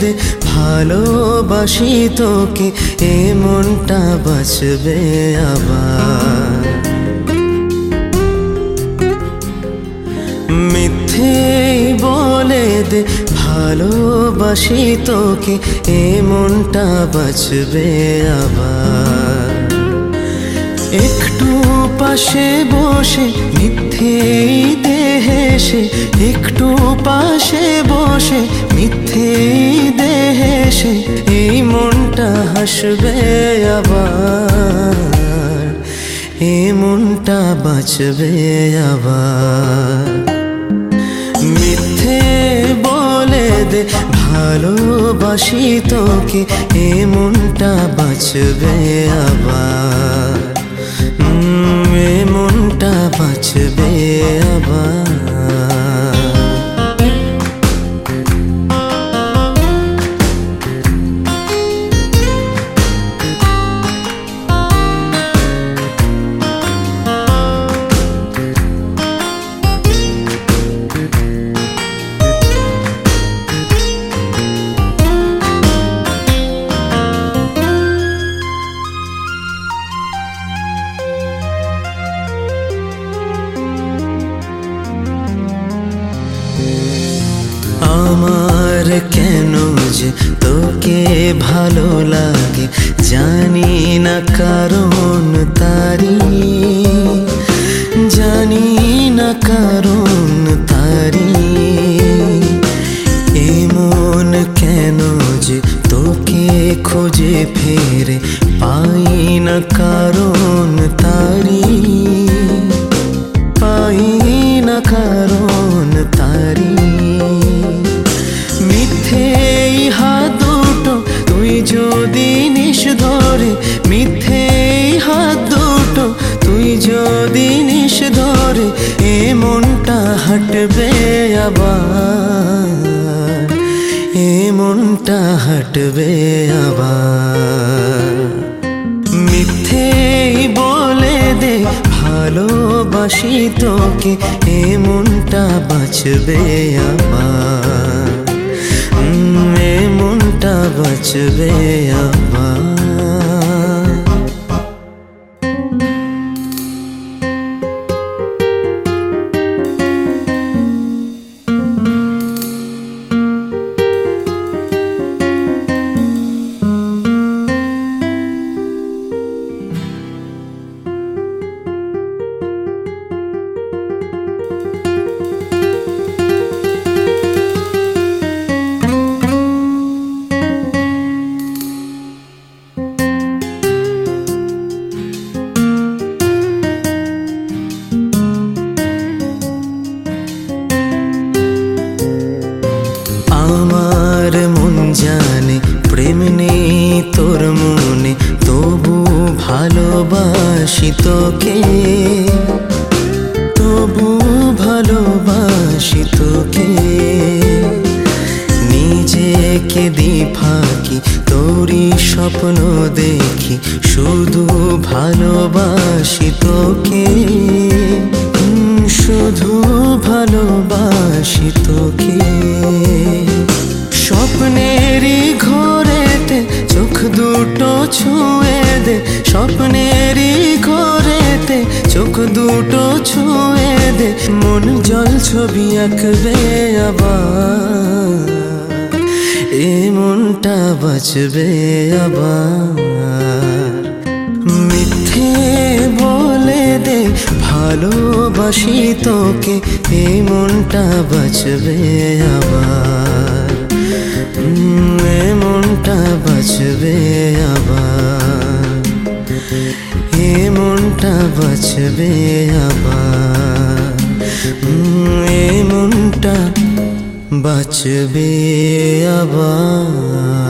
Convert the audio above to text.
দে ভালোবাসি তোকে, এ মনটা বাঁচবে আবার। মিথ্যেই বলে দে ভালোবাসি তোকে, এ মনটা বাঁচবে আবার। একটু পাশে বসে মিথ্যেই দে হেসে, একটু পাশে বসে মিথ্যেই দে হেসে, এই মনটা হাসবে আবার, এ মনটা বাঁচবে আবার। মিথ্যে বলে দে ভালোবাসি তোকে, এ মনটা বাঁচবে আবার, এ মনটা বাঁচবে আবার। আমার কেন যে তোকে ভালো লাগে জানি না কারণ তারি, জানি না কারণ তারি। এমন কেন যে তোকে খুঁজে ফেরে পাই না কারণ তারি, পাই না কারণ তারি। মিথ্যেই হাত দুটো তুই যদি নিস ধরে, মিথ্যেই হাত দুটো তুই যদি নিস ধরে, এ মনটা হাঁটবে আবার, এ মনটা হাঁটবে আবার। মিথ্যেই বলে দে ভালোবাসি তোকে, এ মনটা বাঁচবে আবার, এ মনটা বাঁচবে আবার। আমার মন জানে প্রেম নেই তোর মনে, তবু ভালোবাসি তোকে, তবু ভালোবাসি তোকে। নিজেকে দি ফাঁকি তোরই স্বপ্ন দেখি, শুধু ভালোবাসি তোকে, শুধু ভালোবাসি তোকে। স্বপ্নেরই ঘরেতে চোখ দুটো ছুঁয়ে দে, স্বপ্নেরই ঘরেতে চোখ দুটো ছুঁয়ে দে, মন জল ছবি আঁকবে আবার, এ মনটা বাঁচবে আবার। মিথ্যে বলে দে ভালোবাসি তোকে, এ মনটা বাঁচবে আবার, এ মনটা বাঁচবে আবার, এ মনটা বাঁচবে আবার, এ মনটা বাঁচবে আবার।